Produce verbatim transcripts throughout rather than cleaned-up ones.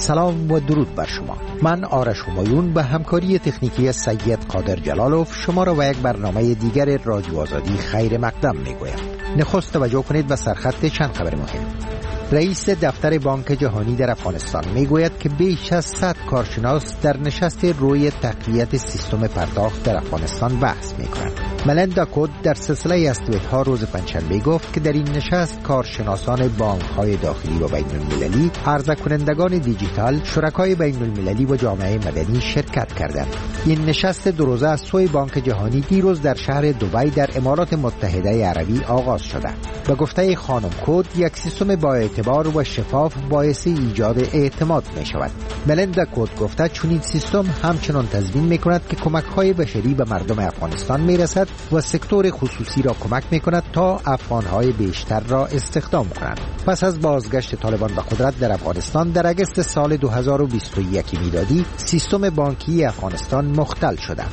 سلام و درود بر شما. من آرش همایون به همکاری تکنیکی سید قادر جلالوف شما را به یک برنامه دیگر رادیو آزادی خیر مقدم میگویم. نخست توجه کنید به سرخط چند خبر مهم. رئیس دفتر بانک جهانی در افغانستان میگوید که بیش از صد کارشناس در نشست روی تقویت سیستم پرداخت در افغانستان بحث میکنند. ملندا کود در سلسله استویت‌ها روز پنجشنبه گفت که در این نشست کارشناسان بانک‌های داخلی و بین‌المللی، عرضه کنندگان دیجیتال، شرکای بین‌المللی و جامعه مدنی شرکت کردند. این نشست دو روزه از سوی بانک جهانی دیروز در شهر دبی در امارات متحده عربی آغاز شده. به گفته خانم کود، یک سیستم با اعتبار و شفاف باعث ایجاد اعتماد می شود. ملندا کود گفته چون این سیستم همچنان تضمین می کند که کمک‌های بشری به مردم افغانستان می رسد و سکتور خصوصی را کمک می کند تا افغان‌های بیشتر را استخدام کنند. پس از بازگشت طالبان به قدرت در افغانستان در اگست سال دو هزار و بیست و یک میلادی، سیستم بانکی افغانستان مختل شده.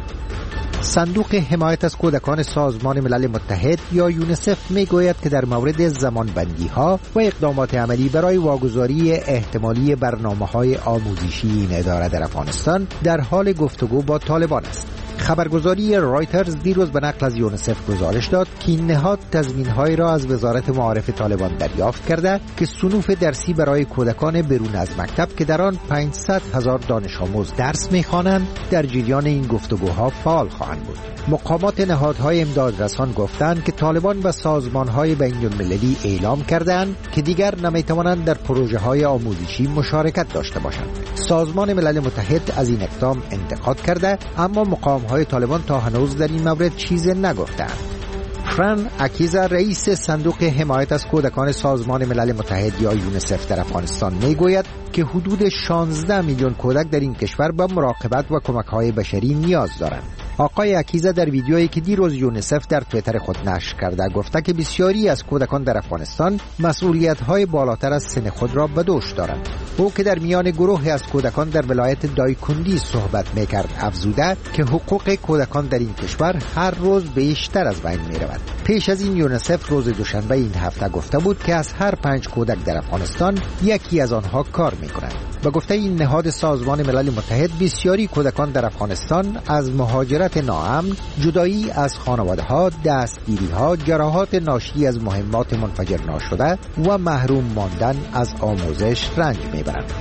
صندوق حمایت از کودکان سازمان ملل متحد یا یونیسف میگوید که در مورد زمانبندی ها و اقدامات عملی برای واگذاری احتمالی برنامه‌های آموزشی این اداره در افغانستان در حال گفتگو با طالبان است. خبرگزاری رایترز دیروز به نقل از یونیسف گزارش داد که این نهاد تضمین‌هایی را از وزارت معارف طالبان دریافت کرده که صنوف درسی برای کودکان برون از مکتب که در آن پانصد هزار دانش آموز درس می‌خوانند در جریان این گفتگوها فعال خواهند بود. مقامات نهادهای امدادرسان گفتند که طالبان و سازمان‌های بین‌المللی اعلام کردند که دیگر نمی‌توانند در پروژه‌های آموزشی مشارکت داشته باشند. سازمان ملل متحد از این اقدام انتقاد کرده، اما مقام‌های طالبان تا هنوز در این مورد چیزی نگفتند. فران اکیزا رئیس صندوق حمایت از کودکان سازمان ملل متحد یا یونیسف در افغانستان میگوید که حدود شانزده میلیون کودک در این کشور به مراقبت و کمک‌های بشری نیاز دارند. آقای اکیزا در ویدیویی که دیروز یونیسف در توییتر خود نشر کرده گفته که بسیاری از کودکان در افغانستان مسئولیت‌های بالاتر از سن خود را به دوش دارند. او که در میان گروهی از کودکان در ولایت دایکندی صحبت می‌کرد افزوده که حقوق کودکان در این کشور هر روز بیشتر از بین می‌رود. پیش از این یونیسف روز دوشنبه این هفته گفته بود که از هر پنج کودک در افغانستان یکی از آنها کار می‌کند. به گفته این نهاد سازمان ملل متحد، بسیاری کودکان در افغانستان از مهاجرت ناامن، جدایی از خانواده‌ها، دستگیری‌ها، جراحات ناشی از مهمات منفجر ناشده و محروم ماندن از آموزش رنج می‌برند.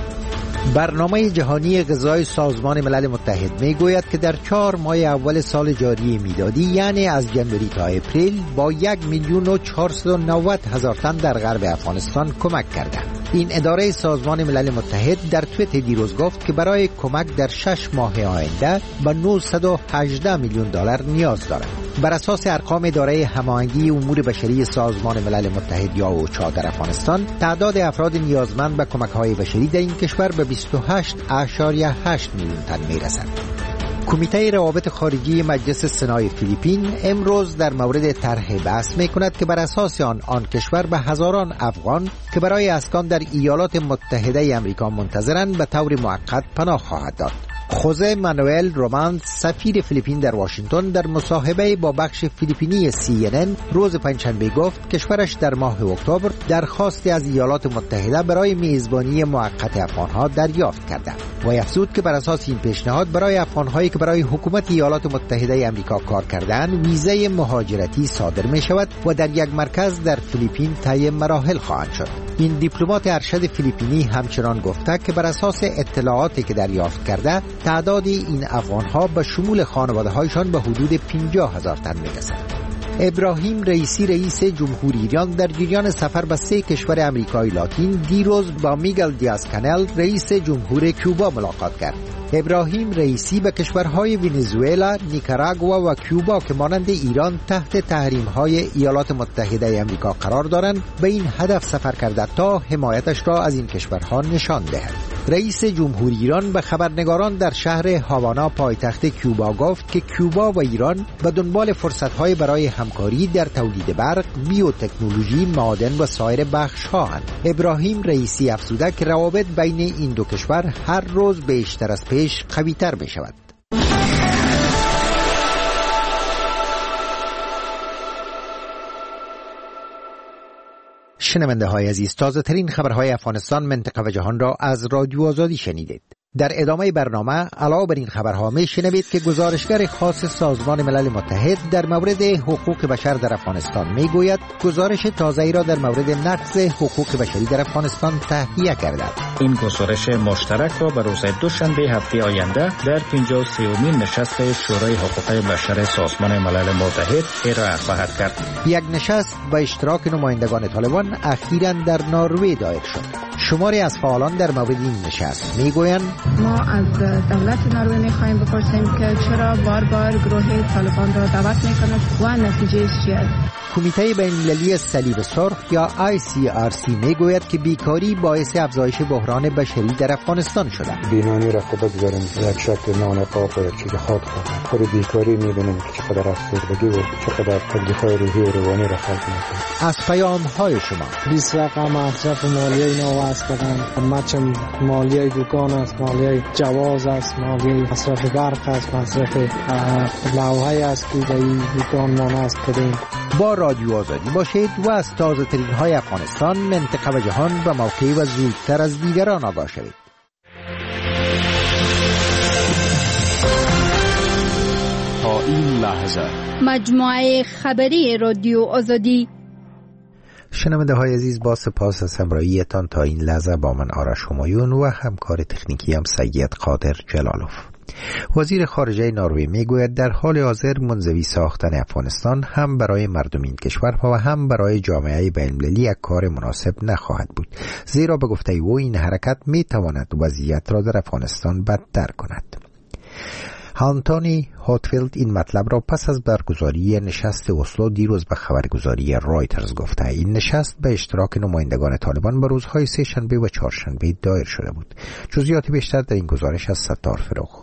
برنامه جهانی غذای سازمان ملل متحد میگوید که در چهار ماه اول سال جاری میلادی یعنی از جنوری تا اپریل با یک میلیون و چهارصد و نود هزار تن در غرب افغانستان کمک کرده. این اداره سازمان ملل متحد در توییت دیروز گفت که برای کمک در شش ماه آینده به نهصد و هجده میلیون دلار نیاز دارد. بر اساس ارقام اداره هماهنگی امور بشری سازمان ملل متحد یا اوچا در افغانستان، تعداد افراد نیازمند به کمک‌های بشری در این کشور به بیست و هشت اشاریه هشت میلیون تن میرسد. کمیته روابط خارجی مجلس سنای فیلیپین امروز در مورد طرح بحث می‌کند که بر اساس آن آن کشور به هزاران افغان که برای اسکان در ایالات متحده آمریکا منتظرند به طور موقت پناه خواهد داد. خوزه مانوئل رومانس سفیر فیلیپین در واشنگتن در مصاحبه با بخش فیلیپینی سی ان ان روز پنجشنبه گفت کشورش در ماه اکتبر درخواستی از ایالات متحده برای میزبانی موقت افغانها دریافت کرده و افزود که بر اساس این پیشنهاد برای افغانهایی که برای حکومت ایالات متحده آمریکا کار کردند ویزای مهاجرتی صادر می شود و در یک مرکز در فیلیپین طی مراحل خواهند شد. این دیپلمات ارشد فیلیپینی همچنان گفته که بر اساس اطلاعاتی که دریافت کرده تعداد این افغانها به شمول خانواده‌هایشان به حدود پنجاه هزار تن می‌رسد. ابراهیم رئیسی رئیس جمهوری ایران در جریان سفر به سه کشور آمریکای لاتین دیروز با میگل دیاز کانل رئیس جمهور کوبا ملاقات کرد. ابراهیم رئیسی به کشورهای ونزوئلا، نیکاراگوا و کوبا که مانند ایران تحت تحریم‌های ایالات متحده آمریکا قرار دارند به این هدف سفر کرده تا حمایتش را از این کشورها نشان دهد. رئیس جمهوری ایران به خبرنگاران در شهر هاوانا پایتخت کوبا گفت که کوبا و ایران به دنبال فرصت‌های برای همکاری در تولید برق، بیوتکنولوژی، معادن و سایر بخش‌هاند. ابراهیم رئیسی افزوده که روابط بین این دو کشور هر روز بیشتر از پیش قوی‌تر می‌شود. شنونده های عزیز، تازه ترین خبرهای افغانستان، منطقه و جهان را از رادیو آزادی شنیدید. در ادامه برنامه علاوه بر این خبرها می شنوید که گزارشگر خاص سازمان ملل متحد در مورد حقوق بشر در افغانستان می گوید گزارش تازه‌ای را در مورد نقض حقوق بشری در افغانستان تهیه کرده. این گزارش مشترک را بر روز دوشنبه هفته آینده در پنجاه و سومین نشست شورای حقوق بشر سازمان ملل متحد ارائه خواهد کرد. یک نشست با اشتراک نمایندگان طالبان اخیراً در نروژ دایر شد. شماری از فعالان در مورد این نشست میگویند ما از دولت نروژ میخواهیم بپرسیم که چرا بار بار گروه طالبان را دعوت میکند و نتیجه چی است. کمیته بین‌المللی صلیب سرخ یا آی سی آر سی میگوید که بیکاری باعث افزایش بحران بشری در افغانستان شده. بینانی را خوب بگذاریم، یک شکل نانقاب و یک چیز خود خواهد. خود بیکاری میبینیم که چقدر افسردگی و چقدر تکلیف‌های روحی و روانی را خلق میکنه. از پیام‌های شما بیست رقم مصرف مالیه اینا واسه کردن، مچم مالیه دکان است، مالیه جواز است، مالیه مصرف برق است، مصرف لوحه است که در این دکان ما نصب کردیم. با رادیو آزادی باشید و از تازه ترین های افغانستان، منطقه و جهان و موقعی و زودتر از دیگران آگاه شوید. تا این لحظه مجموعه خبری رادیو آزادی. شنونده های عزیز، با سپاس از همراهیتان تا این لحظه با من آرش همایون و همکار تکنیکی هم سید قادر جلالوف. وزیر خارجه نروژ میگوید در حال حاضر منزوی ساختن افغانستان هم برای مردم این کشور و هم برای جامعه بین‌المللی یک کار مناسب نخواهد بود، زیرا به گفته او این حرکت میتواند وضعیت را در افغانستان بدتر کند. آنتونی هاتفیلد این مطلب را پس از برگزاری نشست اسلو دیروز به خبرگزاری رایترز گفته. این نشست به اشتراک نمایندگان طالبان به روزهای سه شنبه و چهارشنبه دایر شده بود. جزئیات بیشتر در این گزارش از ستار فروغ.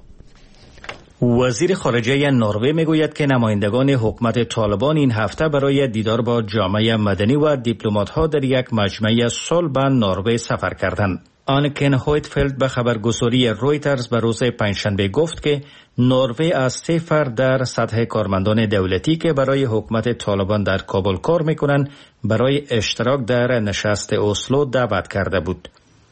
وزیر خارجه نروژ میگوید که نمایندگان حکومت طالبان این هفته برای دیدار با جامعه مدنی و دیپلمات‌ها در یک مجمع صلح به نروژ سفر کردند. آنکن هویتفلد به خبرگزاری رویترز به روز پنجشنبه گفت که نروژ از سه فرد در سطح کارمندان دولتی که برای حکومت طالبان در کابل کار میکنند برای اشتراک در نشست اسلو دعوت کرده بود.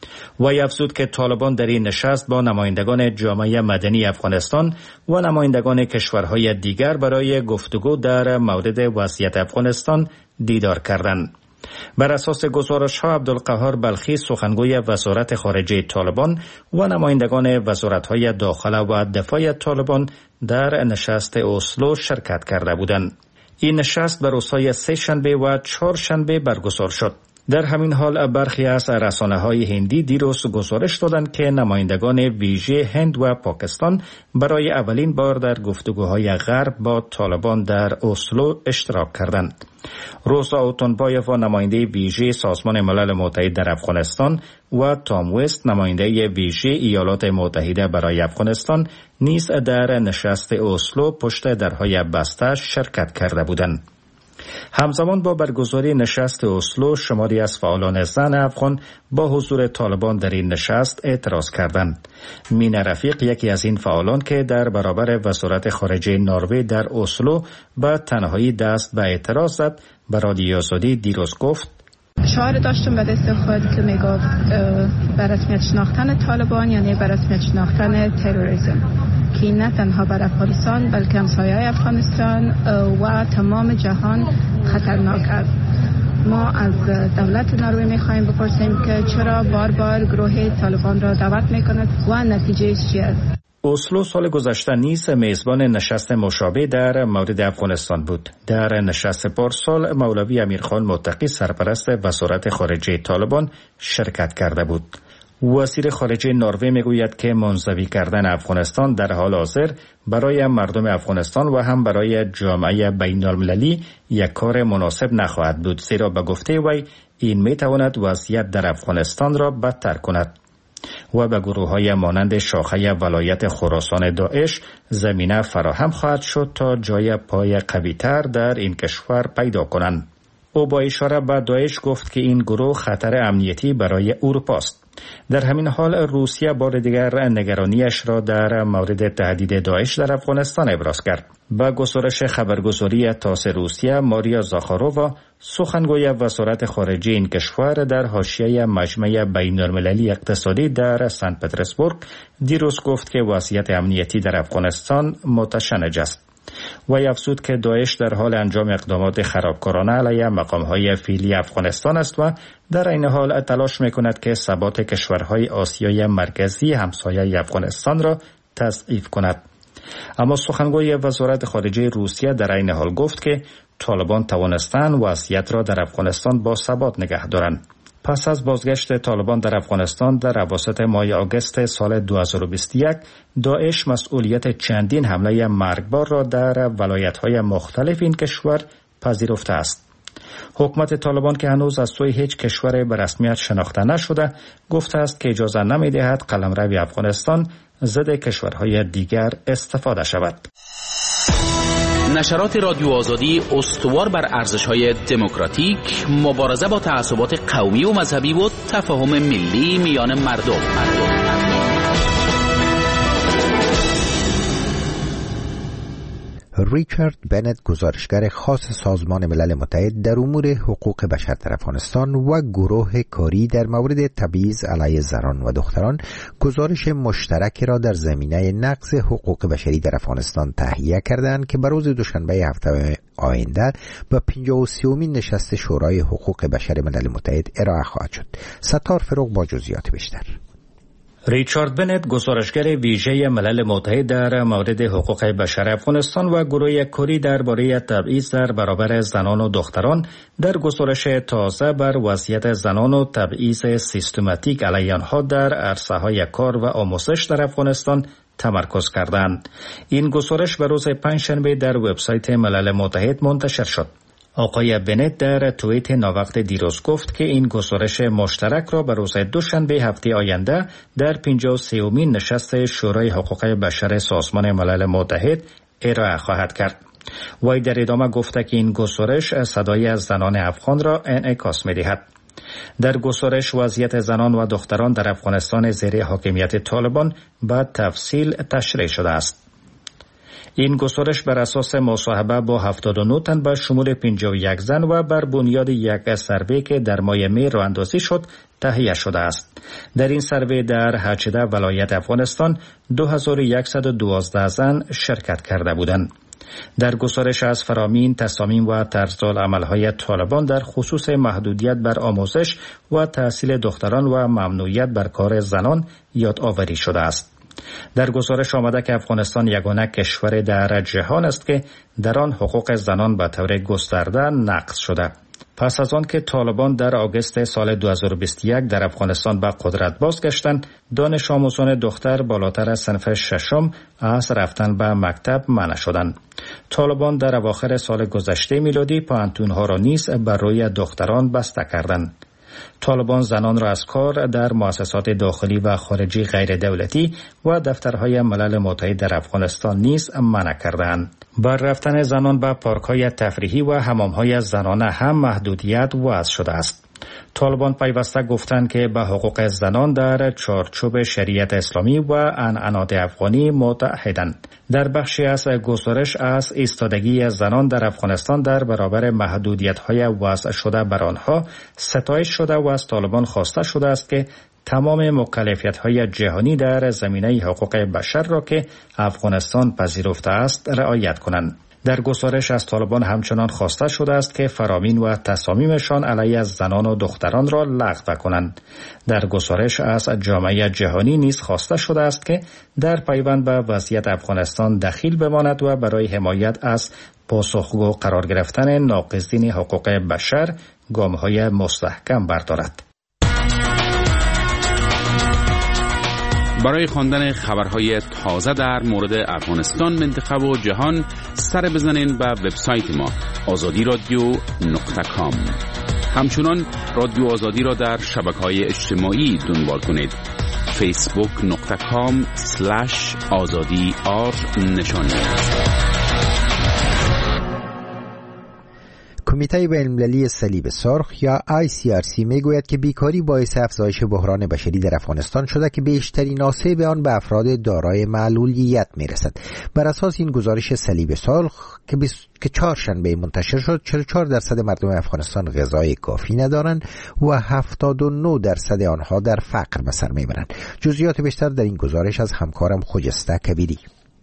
وی افزود که طالبان در این نشست با نمایندگان جامعه مدنی افغانستان و نمایندگان کشورهای دیگر برای گفتگو در مورد وضعیت افغانستان دیدار کردند. بر اساس گزارش‌ها عبدالقهار بلخی سخنگوی وزارت خارجه طالبان و نمایندگان وزارت‌های داخله و دفاع طالبان در نشست اسلو شرکت کرده بودند. این نشست بر روزهای سه شنبه و چهار شنبه برگزار شد. در همین حال برخی از رسانه‌های هندی دیروز گزارش دادند که نمایندگان ویژه هند و پاکستان برای اولین بار در گفتگوهای غرب با طالبان در اسلو اشتراک کردند. روزا اوتونبایف و نماینده ویژه سازمان ملل متحد در افغانستان و تام وست نماینده ویژه ایالات متحده برای افغانستان نیز در نشست اسلو پشت درهای بسته شرکت کرده بودند. همزمان با برگزاری نشست اسلو شماری از فعالان زن افغان با حضور طالبان در این نشست اعتراض کردند. مینا رفیق یکی از این فعالان که در برابر وزارت خارجه نروژ در اسلو به تنهایی دست به اعتراض زد به رادیو آزادی دیروز گفت شعار داشتم به دست خود که میگفت به رسمیت شناختن طالبان یعنی به رسمیت شناختن تروریسم که نه تنها بر افغانستان بلکه همسایه‌های افغانستان و تمام جهان خطرناک است. ما از دولت نروژ میخواهیم بپرسیم که چرا بار بار گروه طالبان را دعوت میکند و نتیجه چی است. اسلو سال گذشته نیز میزبان نشست مشابه در مورد افغانستان بود. در نشست پارسال مولوی امیرخان متقی سرپرست وزارت خارجه طالبان شرکت کرده بود. وزیر خارجه نروژ میگوید که منزوی کردن افغانستان در حال حاضر برای مردم افغانستان و هم برای جامعه بین‌المللی یک کار مناسب نخواهد بود، زیرا به گفته وی این میتواند وضعیت در افغانستان را بدتر کند و به گروه‌های مانند شاخه ولایت خراسان داعش زمینه فراهم خواهد شد تا جای پای قوی‌تر در این کشور پیدا کنند. او با اشاره به داعش گفت که این گروه خطر امنیتی برای اروپا است. در همین حال روسیه بار دیگر نگرانیش را در مورد تهدید داعش در افغانستان ابراز کرد. با گزارش خبرگزاری تاس روسیه، ماریا زاخارووا، سخنگوی وزارت خارجه این کشور، در حاشیه مجمع بین‌المللی اقتصادی در سن پترزبورگ دیروز گفت که وضعیت امنیتی در افغانستان متشنج است. و افزود که داعش در حال انجام اقدامات خرابکارانه علیه مقام‌های فعلی افغانستان است و در این حال تلاش می‌کند که ثبات کشورهای آسیای مرکزی همسایه افغانستان را تضعیف کند. اما سخنگوی وزارت خارجه روسیه در این حال گفت که طالبان توانستند وضعیت را در افغانستان با ثبات نگه دارند. پس از بازگشت طالبان در افغانستان در اواسط ماه آگوست سال دو هزار و بیست و یک، داعش مسئولیت چندین حمله مرگبار را در ولایت‌های مختلف این کشور پذیرفته است. حکومت طالبان که هنوز از سوی هیچ کشور به رسمیت شناخته نشده، گفته است که اجازه نمی‌دهد قلمرو افغانستان ضد کشورهای دیگر استفاده شود. نشرات رادیو آزادی استوار بر ارزش‌های دموکراتیک، مبارزه با تعصبات قومی و مذهبی و تفاهم ملی میان مردم. مردم. ریچارد بنت، گزارشگر خاص سازمان ملل متحد در امور حقوق بشر در افغانستان و گروه کاری در مورد تبعیض علیه زنان و دختران، گزارش مشترک را در زمینه نقض حقوق بشری در افغانستان تهیه کردند که بر روز دوشنبه هفته آینده به پنجاه و سومین نشست شورای حقوق بشر ملل متحد ارائه خواهد شد. ستار فروغ با جزئیات بیشتر. ریچارد بنت، گزارشگر ویژه ملل متحد در مورد حقوق بشر افغانستان و گروه کاری درباره تبعیض در برابر زنان و دختران، در گزارش تازه بر وضعیت زنان و تبعیض سیستماتیک علیه آنها در عرصه‌های کار و آموزش در افغانستان تمرکز کردند. این گزارش به روز پنجشنبه در وبسایت ملل متحد منتشر شد. آقای بنت در توییت ناوقت دیروز گفت که این گزارش مشترک را به روز دوشنبه هفته آینده در پنجاه و سومین نشست شورای حقوق بشر سازمان ملل متحد ارائه خواهد کرد. وی در ادامه گفته که این گزارش صدای از زنان افغان را انعکاس می‌دهد. در گزارش وضعیت زنان و دختران در افغانستان زیر حاکمیت طالبان به تفصیل تشریح شده است. این گزارش بر اساس مصاحبه با هفتاد و نه تن به شمول پنجاه و یک زن و بر بنیاد یک سروی که در ماه می راه اندازی شد تهیه شده است. در این سروی در هجده ولایت افغانستان دو هزار و صد و دوازده زن شرکت کرده بودند. در گزارش از فرامین تصامیم و طرزالعمل‌های طالبان در خصوص محدودیت بر آموزش و تحصیل دختران و ممنوعیت بر کار زنان یادآوری شده است. در گزارش آمده که افغانستان یگانه کشور در جهان است که در آن حقوق زنان به طور گسترده نقض شده. پس از آن که طالبان در آگوست سال دو هزار و بیست و یک در افغانستان به قدرت بازگشتند، دانش آموزان دختر بالاتر از صنف ششم از رفتن به مکتب منع شدند. طالبان در اواخر سال گذشته میلادی پانتونها را نیز بر روی دختران بسته کردند. طالبان زنان را از کار در مؤسسات داخلی و خارجی غیر دولتی و دفترهای ملل متحد در افغانستان نیز منع کردند. بر رفتن زنان به پارک‌های تفریحی و حمام‌های زنانه هم محدودیت وضع شده است. طالبان پیوسته گفتند که به حقوق زنان در چارچوب شریعت اسلامی و عنعنات افغانی متحدند. در بخشی از گزارش از ایستادگی زنان در افغانستان در برابر محدودیت‌های وضع شده بر آنها ستایش شده و از طالبان خواسته شده است که تمام مکلفیت‌های جهانی در زمینه حقوق بشر را که افغانستان پذیرفته است رعایت کنند. در گزارش از طالبان همچنان خواسته شده است که فرامین و تصامیمشان علیه زنان و دختران را لغو کنند. در گزارش از جامعه جهانی نیز خواسته شده است که در پیوند به وضعیت افغانستان دخیل بماند و برای حمایت از پاسخگو قرار گرفتن ناقضین حقوق بشر گام‌های مستحکم بردارد. برای خواندن خبرهای تازه در مورد افغانستان، منطقه و جهان سر بزنین به وبسایت ما آزادی رادیو نقطه کام. همچنان رادیو آزادی را در شبکه‌های اجتماعی دنبال کنید. فیسبوک نقطه کام سلش آزادی آر نشانی. کمیته بین‌المللی صلیب سرخ یا آی سی آر سی میگوید که بیکاری باعث افزایش بحران بشری در افغانستان شده که بیشترین آسیب آن به افراد دارای معلولیت میرسد. بر اساس این گزارش صلیب سرخ که که چهارشنبه منتشر شد، چهل و چهار درصد مردم افغانستان غذای کافی ندارند و هفتاد و نه درصد آنها در فقر به سر میبرند. جزئیات بیشتر در این گزارش از همکارم خجسته کبیری.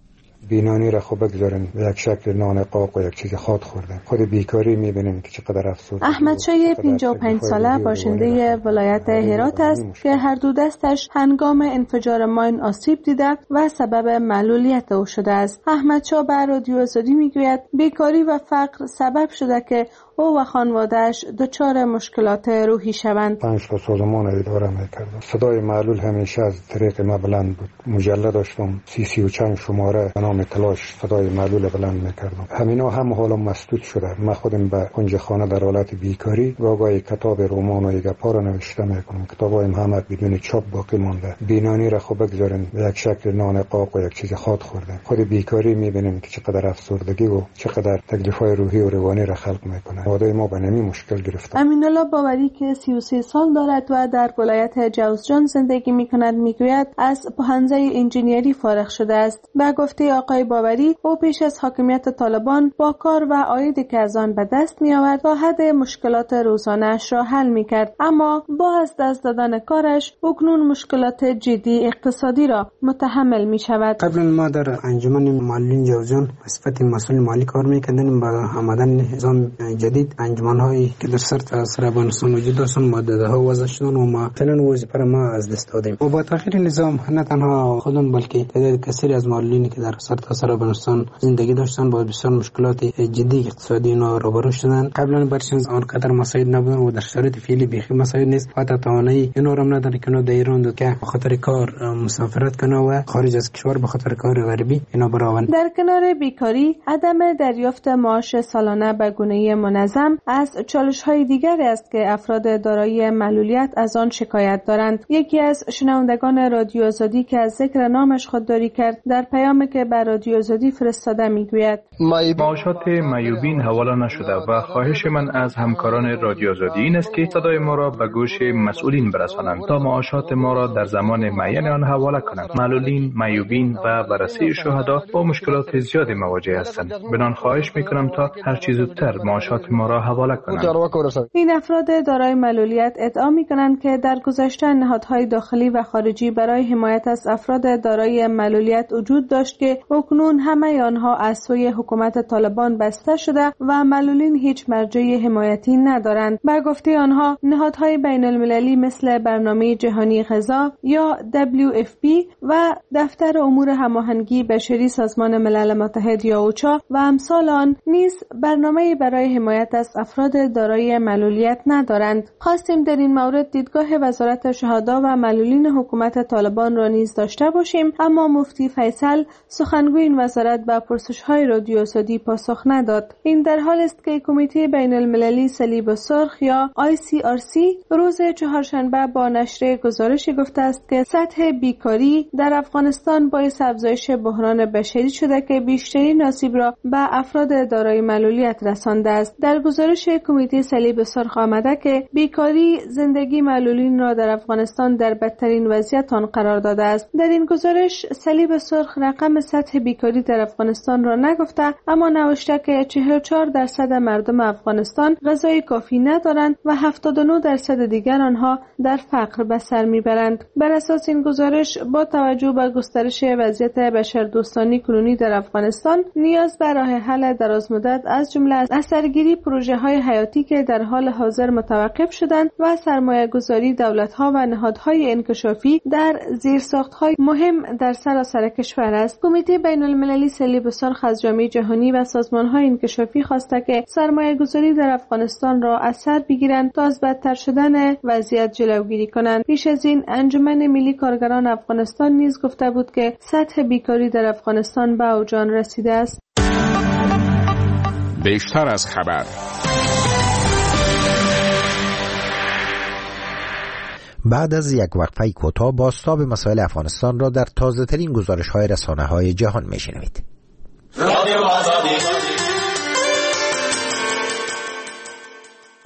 بینانی را خوب بگذارن به یک شکل نان قاق و یک چیز خاد خوردن. خود بیکاری میبینیم که چقدر افسوس. احمد شای پنجاه و پنج ساله باشنده ولایت هرات است که هر دو دستش هنگام انفجار ماین آسیب دیده و سبب معلولیت او شده است. احمد شاه به رادیو آزادی میگوید بیکاری و فقر سبب شده که او و خانواده‌اش دچار مشکلات روحی شوند. پنج تا سازمان اداره میکردم. صدای معلول همیشه از طریق ما بلند بود. مجله داشتم سی سی و چند شماره به نام تلاش صدای معلول بلند میکردم. همینا هم حالا مسدود شده. من خودم به کنج خانه در حالت بیکاری و گاهی کتاب رمان و گپا را نوشته میکنم. کتابایم همه بدون چاپ باقی مانده. بینانی را خوب بگذارین به یک شکل نان قاق و یک چیز خاد خوردن. خود بیکاری میبینیم که چقدر افسردگی و چقدر تکلیف‌های روحی و روانی را خلق میکنه. خانواده ما به نمی مشکل گرفتن. امین‌الله باوری که سی و سه سال دارد و در ولایت جوزجان زندگی می‌کند میگوید از پوهنځی انجینری فارغ شده است. به گفته آقای باوری او پیش از حاکمیت طالبان با کار و عایدی که از آن به دست می‌آورد تا حد مشکلات روزانه‌اش را حل می‌کرد، اما با از دست دادن کارش اکنون مشکلات جدی اقتصادی را متحمل می‌شود. قبلا ما در انجمن معلولین جوزجان به صفت مسئول مالی کار می‌کردیم. با آمدن نظام جدید انجمن‌هایی که در سرت سر افغانستان وجود داشتن ماده‌ها وضع شدن و ما فعلا وظیفه ما از دست دادیم. و با تغییر نظام نه تنها خودم بلکه تعداد کثیری از معلولینی که در سرت سر افغانستان زندگی داشتن با بسیار مشکلات جدی اقتصادی اینا روبرو شدن. قبلا برشان آنقدر مساعد نبودن و در شرایط فعلی بیخی مساعد نیست. حتی توانایی اینا رو هم نداره که در ایران دو که به خاطر کار مسافرت کنه و خارج از کشور به خاطر کار غریبی اینا براون. در کنار بیکاری، عدم دریافت معاش سالانه به گونه منظم از چالش‌های دیگری است که افراد دارای معلولیت از آن شکایت دارند. یکی از شنوندگان رادیو آزادی که از ذکر نامش خودداری کرد در پیامی که بر رادیو آزادی فرستاده میگوید معاشات معیوبین حواله نشده و خواهش من از همکاران رادیو آزادی این است که صدای ما را به گوش مسئولین برسانند تا معاشات ما را در زمان معین آن حواله کنند. معلولین، معیوبین و بررسی شهدا با مشکلات زیادی مواجه هستند. بنان خواهش میکنم تا هر چیز زودتر معاشات ما را حواله کنند. این افراد دارای معلولیت ادعا می‌کنند که در گذشته نهادهای داخلی و خارجی برای حمایت از افراد دارای معلولیت وجود داشت که اکنون همه آنها از سوی حکومت طالبان بسته شده و معلولین هیچ مرجع حمایتی ندارند. به گفته آنها نهادهای بین المللی مثل برنامه جهانی غذا یا دبلیو اف پی و دفتر امور هماهنگی بشری سازمان ملل متحد یا اوچا و امثال آن نیز برنامه برای حمایت از افراد دارای معلولیت ندارند. خواستیم در این مورد دیدگاه وزارت شهدا و معلولین حکومت طالبان را نیز داشته باشیم، اما مفتی فیصل سخنگوی این وزارت به پرسش‌های رادیو آزادی پاسخ نداد. این در حال است که کمیته بین المللی صلیب سرخ یا آی سی آر سی روز چهارشنبه با نشر گزارشی گفته است که سطح بیکاری در افغانستان باعث افزایش بحران بشری شده که بیشترین آسیب را به افراد دارای معلولیت رسانده است. در گزارش کمیته صلیب سرخ آمده که بیکاری زندگی معلولین را در افغانستان در بدترین وضعیت آن قرار داده است. در این گزارش صلیب سرخ رقم سطح بیکاری در افغانستان را نگفته، اما نوشته که چهل و چهار درصد مردم افغانستان غذای کافی ندارند و هفتاد و نه درصد دیگر آنها در فقر به سر میبرند. بر اساس این گزارش با توجه به گسترش وضعیت بشردوستانه کنونی در افغانستان نیاز به راه حل درازمدت از جمله اثرگیری پروژه‌های حیاتی که در حال حاضر متوقف شدند و سرمایه‌گذاری دولت‌ها و نهادهای انکشافی در زیرساخت‌های مهم در سراسر کشور است. کمیته بین‌المللی صلیب سرخ از جامعه جهانی و سازمان‌های انکشافی خواسته که سرمایه‌گذاری در افغانستان را از سر بگیرند تا از بدتر شدن وضعیت جلوگیری کنند. پیش از این انجمن ملی کارگران افغانستان نیز گفته بود که سطح بیکاری در افغانستان به اوج رسیده است. بیشتر از خبر. بعد از یک وقفه کوتاه بازتاب مسائل افغانستان را در تازه‌ترین گزارش‌های رسانه‌های جهان می‌شنوید.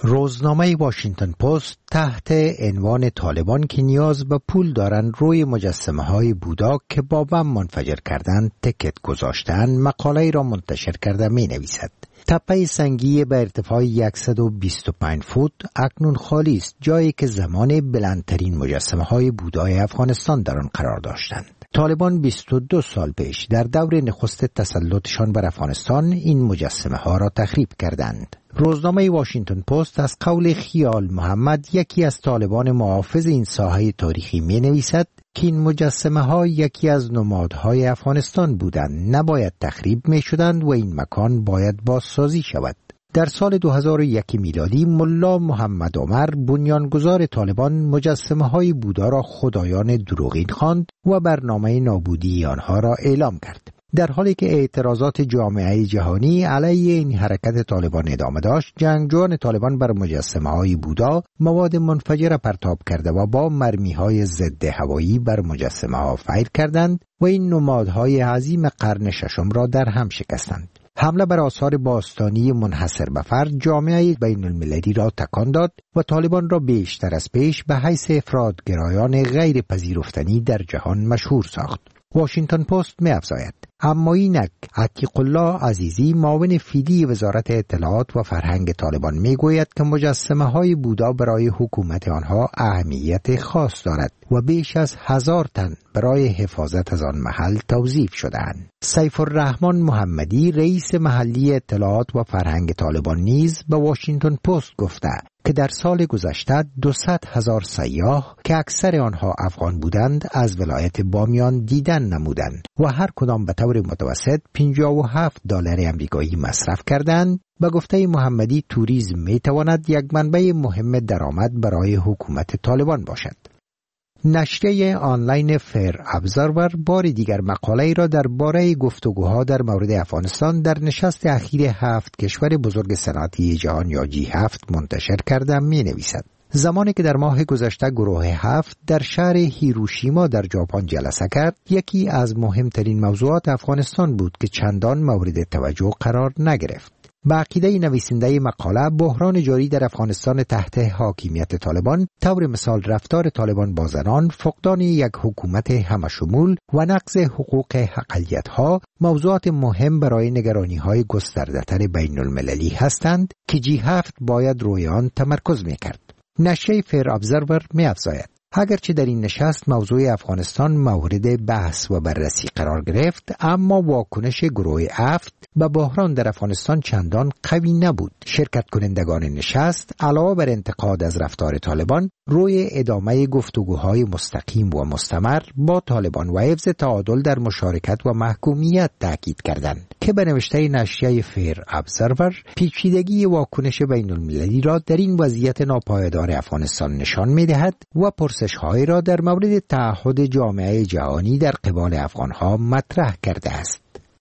روزنامه واشنگتن پست تحت عنوان طالبان که نیاز به پول دارند روی مجسمه های بودا که با بم منفجر کردند تکت گذاشتن مقاله را منتشر کرده می نویسد. تپه سنگی به ارتفاع صد و بیست و پنج فوت اکنون خالی است، جایی که زمان بلندترین مجسمه های بودای افغانستان در آن قرار داشتند. طالبان بیست و دو سال پیش در دور نخست تسلطشان بر افغانستان این مجسمه ها را تخریب کردند. روزنامه واشنگتن پست از قول خیال محمد، یکی از طالبان محافظ این ساحه تاریخی می نویسد که این مجسمه ها یکی از نمادهای افغانستان بودند، نباید تخریب می شدند و این مکان باید بازسازی شود. در سال دو هزار و یک میلادی ملا محمد عمر بنیانگذار طالبان مجسمه های بودا را خدایان دروغین خواند و برنامه نابودی آنها را اعلام کرد. در حالی که اعتراضات جامعه جهانی علیه این حرکت طالبان ادامه داشت، جنگجویان طالبان بر مجسمه های بودا مواد منفجره پرتاب کرده و با مرمی های ضد هوایی بر مجسمه ها فیر کردند و این نمادهای عظیم قرن ششم را در هم شکستند. حمله بر آثار باستانی منحصر به فرد جامعه بین المللی را تکان داد و طالبان را بیشتر از پیش به حیث افراطگرایان غیر پذیرفتنی در جهان مشهور ساخت. واشنگتن پست می افزاید: اما اینک عتیق الله عزیزی معاون فیلی وزارت اطلاعات و فرهنگ طالبان می گوید که مجسمه های بودا برای حکومت آنها اهمیت خاص دارد و بیش از هزار تن برای حفاظت از آن محل توظیف شده‌اند. سیف الرحمن محمدی رئیس محلی اطلاعات و فرهنگ طالبان نیز به واشنگتن پست گفته که در سال گذشته دویست هزار سیاح که اکثر آنها افغان بودند از ولایت بامیان دیدن نمودند و هر کدام به طور متوسط پنجاه و هفت دلار امریکایی مصرف کردند. به گفته محمدی توریسم می تواند یک منبع مهم درآمد برای حکومت طالبان باشد. نشریه آنلاین فیر ابزرور بار دیگر مقاله را درباره گفتگوها در مورد افغانستان در نشست اخیر هفت کشور بزرگ صنعتی جهان یا جی هفت منتشر کرده می نویسد. زمانی که در ماه گذشته گروه هفت در شهر هیروشیما در ژاپن جلسه کرد، یکی از مهمترین موضوعات افغانستان بود که چندان مورد توجه قرار نگرفت. به عقیده نویسنده مقاله، بحران جاری در افغانستان تحت حاکمیت طالبان، طور مثال رفتار طالبان با زنان، فقدان یک حکومت همشمول و نقض حقوق اقلیت‌ها موضوعات مهم برای نگرانی‌های گسترده‌تر بین المللی هستند که جی هفت باید روی آن تمرکز می‌کرد. نشریه فیر ابزرور می‌افزاید: اگرچه در این نشست موضوع افغانستان مورد بحث و بررسی قرار گرفت، اما واکنش گروه هفت به بحران در افغانستان چندان قوی نبود. شرکت کنندگان نشست علاوه بر انتقاد از رفتار طالبان، روی ادامه گفتگوهای مستقیم و مستمر با طالبان و حفظ تعادل در مشارکت و محکومیت تاکید کردند که به نوشته نشریه فیر ابزرور پیچیدگی واکنش بین المللی را در این وضعیت ناپایدار افغانستان نشان می‌دهد و پرسش‌هایی را در مورد تعهد جامعه جهانی در قبال افغان‌ها مطرح کرده است.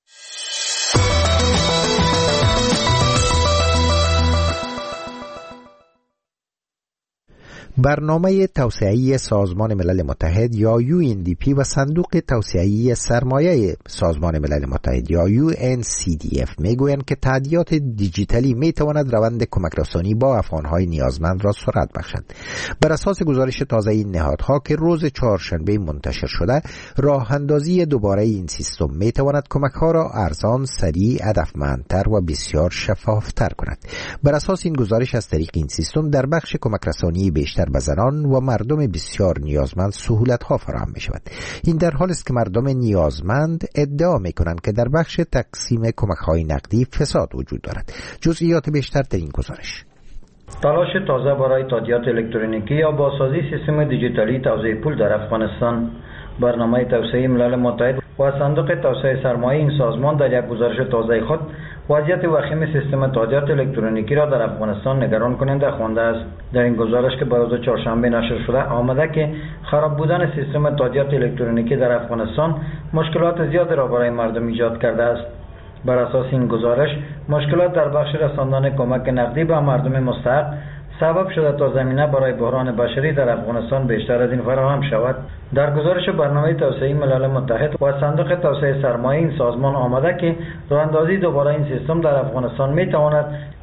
برنامه توسعه‌ای سازمان ملل متحد یا یو ان دی پی و صندوق توسعه‌ای سرمایه سازمان ملل متحد یا یو ان سی دی اف میگویند که تادیات دیجیتالی میتواند روند کمک‌رسانی با افغان‌های نیازمند را سرعت بخشد. بر اساس گزارش تازه این نهادها که روز چهارشنبه منتشر شده، راه اندازی دوباره این سیستم میتواند کمک‌ها را ارزان، سریع، هدفمندتر و بسیار شفاف‌تر کند. بر اساس این گزارش از طریق این سیستم در بخش کمک‌رسانی بیشتر به زنان و مردم بسیار نیازمند سهولت‌ها فراهم می‌شود. این در حالی است که مردم نیازمند ادعا می‌کنند که در بخش تقسیم کمک‌های نقدی فساد وجود دارد. جزئیات بیشتر در این گزارش. تلاش تازه برای تادیات الکترونیکی یا بازسازی سیستم دیجیتالی توزیع پول در افغانستان. برنامه توسعه ملل متحد و صندوق توسعه سرمایه این سازمان در یک گزارش تازه خود وضعیت وخیم سیستم تادیات الکترونیکی را در افغانستان نگران کننده خوانده است. در این گزارش که بر روز چهارشنبه نشر شده آمده که خراب بودن سیستم تادیات الکترونیکی در افغانستان مشکلات زیادی را برای مردم ایجاد کرده است. بر اساس این گزارش مشکلات در بخش رساندن کمک نقدی به مردم مستحق سبب شده تا زمینه برای بحران بشری در افغانستان بیشتر از این فراهم شود. در گزارش برنامه توسعه ملل متحد و صندوق توسعه سرمایه این سازمان آمده که راه‌اندازی دوباره این سیستم در افغانستان می تواند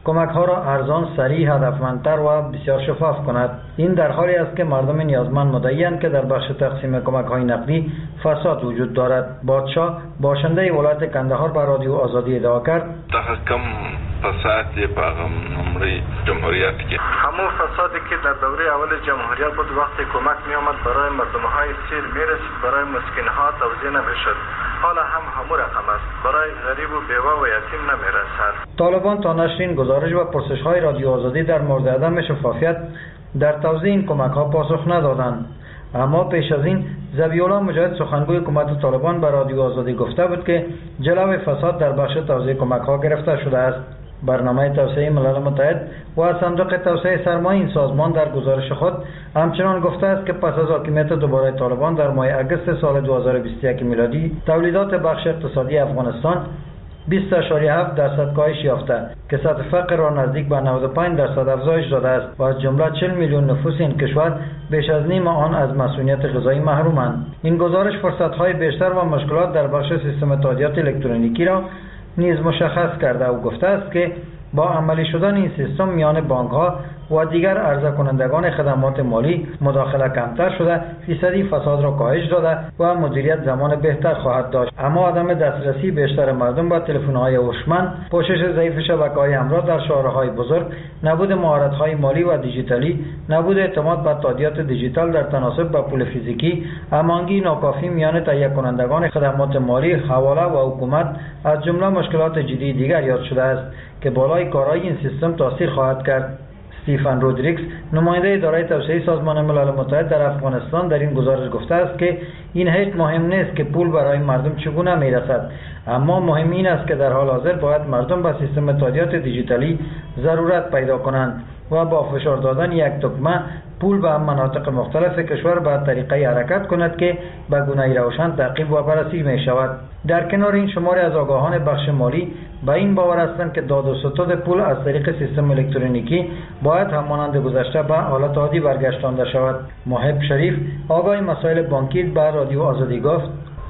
کمک ها را ارزان، سریع، هدفمندتر و بسیار شفاف کند. این در حالی است که مردم نیازمند مدعی‌اند که در بخش تقسیم کمک های نقدی فساد وجود دارد. بادشاه باشنده ولایت کندهار به رادیو آزادی ادعا کرد: کم فساد په عمر جمهوریت کې همون فسادی که در دوره اول جمهوریت بود، وقتی کمک می آمد برای مردم های سیر می رسید، برای مسکین ها توزیع نمی شد. حالا هم همون رقم است، برای غریب و بیوه و یتیم نمی رسد. طالبان تا نشر این گزارش و پرسش های رادیو آزادی در مورد عدم شفافیت در توزیع این کمک ها پاسخ ندادند. اما پیش از این ذبیح الله مجاهد سخنگوی حکومت طالبان به رادیو آزادی گفته بود که جلوی فساد در بخش توزیع کمک ها گرفته شده است. برنامه توسعه ملل متحد و صندوق توسعه سرمایه این سازمان در گزارش خود همچنان گفته است که پس از حاکمیت دوباره طالبان در ماه اگست سال دو هزار و بیست و یک میلادی تولیدات بخش اقتصادی افغانستان بیست و هفت درصد کاهش یافته که سطح فقر را نزدیک به نود و پنج درصد افزایش داده است و از جمله چهل میلیون نفوس این کشور بیش از نیم آن از مسئولیت غذایی محرومند. این گزارش فرصت‌های بیشتر و مشکلات در بخش سیستم تادیات الکترونیکی را نیز مشخص کرده و گفته است که با عملی شدن این سیستم میان بانک‌ها و دیگر عرضه کنندگان خدمات مالی مداخله کمتر شده، فیصدی فساد را کاهش داده و مدیریت زمان بهتر خواهد داشت. اما عدم دسترسی بیشتر مردم به تلفن‌های هوشمند، پوشش ضعیف شبکه‌های همراه در شهرهای بزرگ، نبود مهارت‌های مالی و دیجیتالی، نبود اعتماد به تادیات دیجیتال در تناسب با پول فیزیکی، هماهنگی ناکافی میان تهیه کنندگان خدمات مالی، حواله و حکومت از جمله مشکلات جدی دیگر یاد شده است که بالای کارایی این سیستم تاثیر خواهد کرد. استیفن رودریگز، نماینده اداره توسعه سازمان ملل متحد در افغانستان، در این گزارش گفته است که این هیچ مهم نیست که پول برای مردم چگونه میرسد، اما مهم این است که در حال حاضر باید مردم به سیستم تادیات دیجیتالی ضرورت پیدا کنند و با فشار دادن یک دکمه پول به مناطق مختلف کشور به طریقه حرکت کند که به گونه روشن تعقیب و بررسی می شود. در کنار این شماری از آگاهان بخش مالی به این باور هستند که داد و ستد پول از طریق سیستم الکترونیکی باید همانند گذشته به حالت عادی برگشتانده شود. محب شریف، آگاه مسائل بانکی، به رادیو آزادی گفت: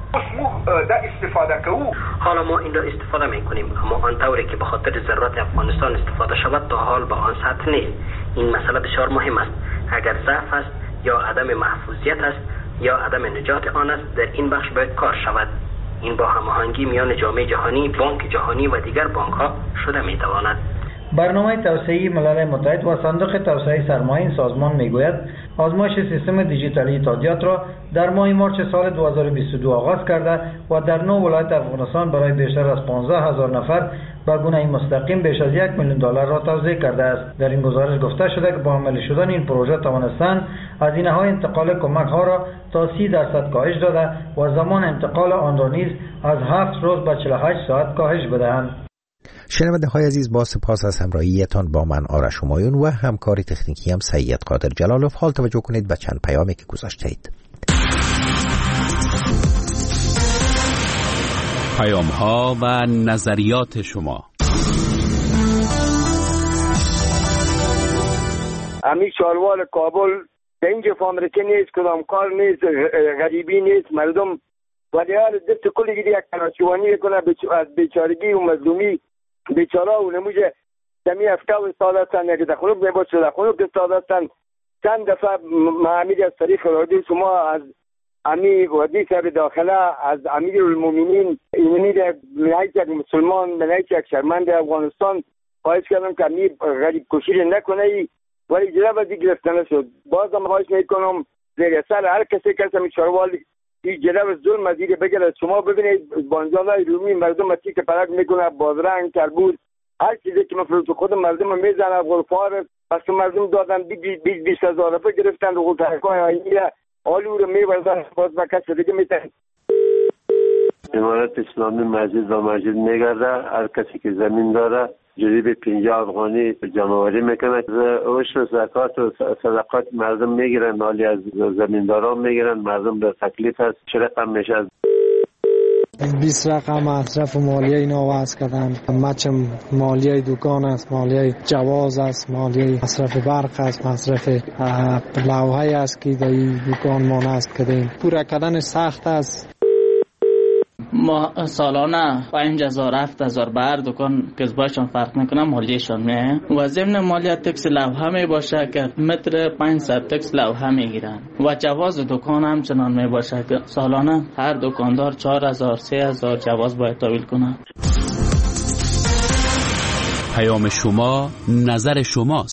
استفاده کنیم. حالا ما این را استفاده می کنیم، اما آن طوری که به خاطر ضرورت افغانستان استفاده شود تا حال به آن سطح نیست. این مسئله بسیار مهم است. اگر ضعف است یا عدم محفوظیت است یا عدم نجات آن است، در این بخش باید کار شود. این با هماهنگی میان جامعه جهانی، بانک جهانی و دیگر بانک ها شده می تواند. برنامه توسعه ملل متحد و صندوق توسعه سرمایه این سازمان میگوید آزمایش سیستم دیجیتالی تادیات را در ماه مارچ سال دو هزار و بیست و دو آغاز کرده و در نه ولایت افغانستان برای بیشتر از پانزده هزار نفر به گونه مستقیم بیش از یک میلیون دلار را توزیع کرده است. در این گزارش گفته شده که با عملی شدن این پروژه توانستند هزینه‌های انتقال کمک ها را تا سی درصد کاهش داده و زمان انتقال آن را نیز از هفت روز به چهل و هشت ساعت کاهش بدهند. شنونده های عزیز، با سپاس از همراهیتان با من آرش همایون و همکار تکنیکی هم سید قادر جلالوف. حال توجه کنید به چند پیامی که گذاشتید. پیام ها و نظریات شما. امی شاروار کابل در اینجا فامرکه نیست، کدام کار نیست، غریبی نیست، مردم ولی حال دست کلی گیری یک کناچوانی کنه از بیچارگی و مظلومی بیچاره و نموجه دمی هفته و استاد هستن یکی دخونوک میبود شده دخونوک استاد هستن. چند دفعه معامیر از طریق رادیو شما از امیر ودی صاحب داخله، از امیر المومنین اینمی در منعیت یک مسلمان، منعیت یک شرمند افغانستان خواهش کردم که امیر غریب کشیر نکنه ای، ولی جلب ازی گرفتنه شد. بازم خواهش میکنم زیر سر هر کسی کسی می شاروال این جلب ظلم از ایره بگرد. شما ببینید بانجانای رومی مردم اتی که پرک میکنه، بازرنگ، تربوز، هر چیزی که مفروض خود مردم میزنه، غرفار پس مردم دادن بیست بیست هزار روپه گرفتن رو ترکای آینیه آلو رو میبردن باز با کسی دیگه میتن. امارت اسلامی مسجد و مسجد میگرده، هر کسی که زمین داره جریب پنجاه افغانی جمعوری میکنه، عشر و زکات و صدقات مردم میگیرن، مالی از زمینداران میگیرن، مردم به تکلیف هست. چه رقم میشه؟ بیست رقم مصرف مالیه اینا وضع کردن. مچم مالیه دکان است، مالیه جواز است، مالیه مصرف برق است، مصرف لوحه است که در دکان ما نصب کردیم. پورا کردن سخت است. ما سالانه پنج هزار هفت هزار بر دکان کسبایشان فرق میکنه مالیشان میه و ضمن مالیات تکس لوحه می باشه که متر پانصد تکس لوحه میگیرن و جواز دکان هم چنان می باشه که سالانه هر دکاندار چهار هزار سه هزار جواز باید تحویل کنه. پیام شما، نظر شماست.